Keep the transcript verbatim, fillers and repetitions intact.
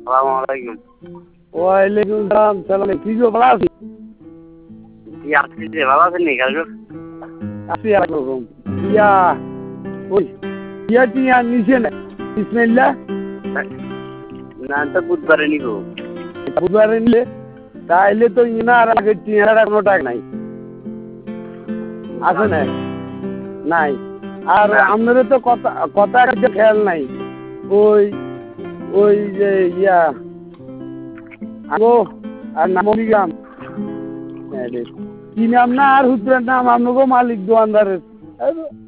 আসসালামালাইকুম। ওয়ালাইকুম সালাম। সালাম কি গো ভালো আছি? কি আপনি যে ভালো আছেন নি কালকে? আছি একরকম। ইয়া ওই ইয়া টিয়া নিচে না বিসমিল্লাহ না তো বুধবারে নিব। বুধবারে নিলে তাইলে তো ইনার আগে টিয়ার কোনো টাকা নাই আছে না নাই। আর আমাদের তো কথা কথা একটা খেয়াল নাই। ওই ওই যে ইয়া আগো আর নামি গ্রাম কি নাম না আর হুজুরের নাম আপনাকে মালিক দোয়ানদারের